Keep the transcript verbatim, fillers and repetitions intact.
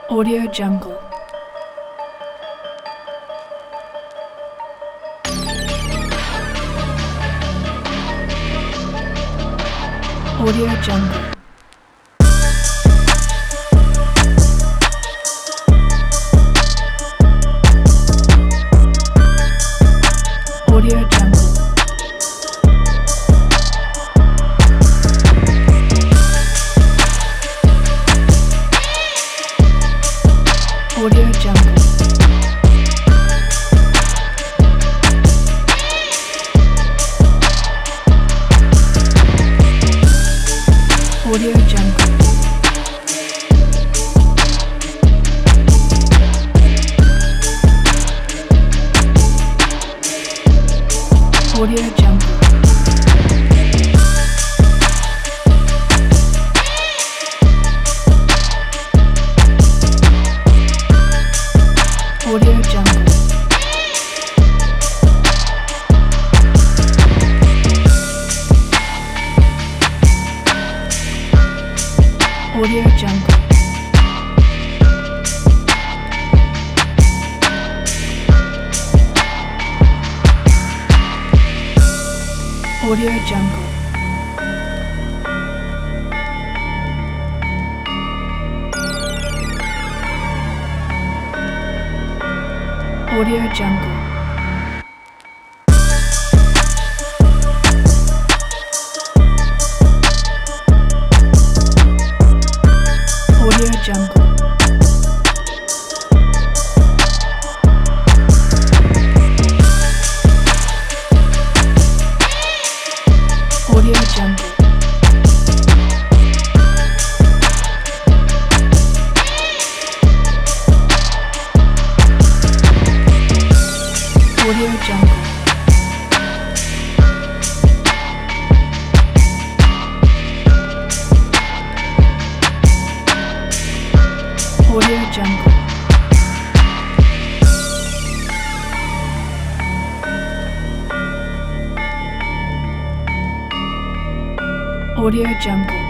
Audio Jungle. Audio Jungle. Audio Jungle. Audio Jungle. Audio Jungle. Audio Jungle. Audio Jungle. Audio Jungle. Audio Jungle. Audio Jungle. Audio Jungle. Audio Jungle. Audio Jungle. Audio Jungle. Audio Jungle.